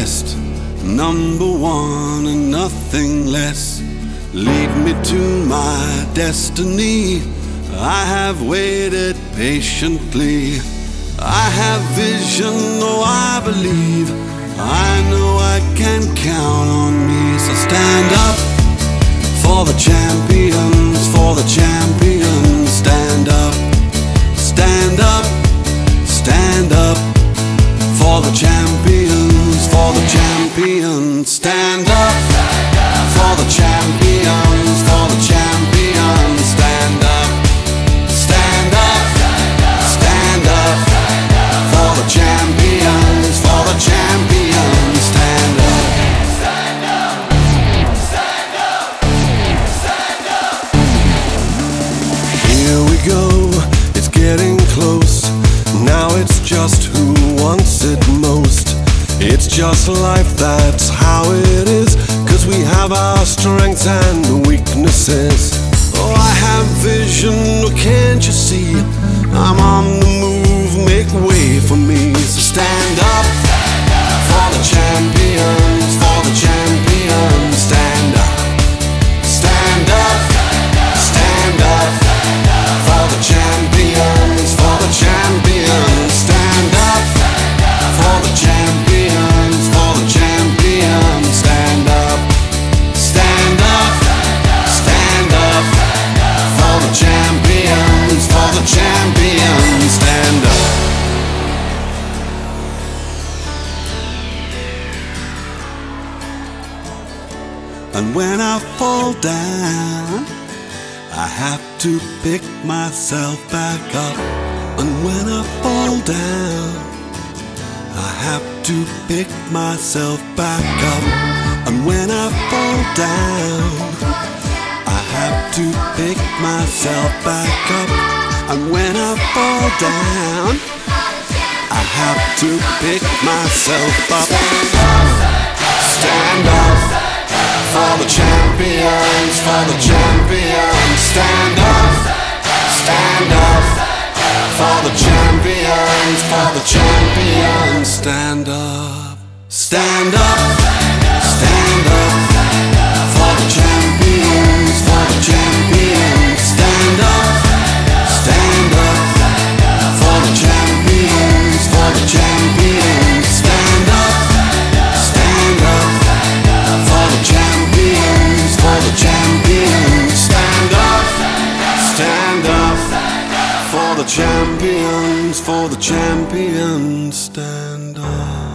best, number one and nothing less. Lead me to my destiny. I have waited patiently. I have vision, oh I believe. I know I can count on me. So stand up for the champions, for the champions. Stand up, stand up, stand up for the champions, for the champions. Stand up for the champions, for the champions. Stand up, stand up, stand up for the champions, for the champions. Stand up, stand up, stand up, stand up. Here we go, it's getting close. Now it's just who wants it most. It's just life, that's how it is. 'Cause we have our strengths and weaknesses. Oh, I have vision, oh, can't you see? I'm on the move, make way for me. So stand up for the champions, for the champions. Stand up, stand up, stand up for the champions, for the champions. Stand up for the champions, for the champions. Stand up, stand up, stand up for the champions, for the champions. Stand up. And when I fall down, I have to pick myself back up. And when I fall down, I have to pick myself back up. And when I fall down, I have to pick myself back up. And when I fall down, I have to pick myself up. Stand up for the champions, for the champions. Stand up, stand up for the champions, for the champions. Stand up, stand up, stand up for the champions, for the champions. Stand up, stand up for the champions, for the champions. Stand up, stand up for the champions, for the champions. Stand up, stand up for the champions, for the champions. Stand up.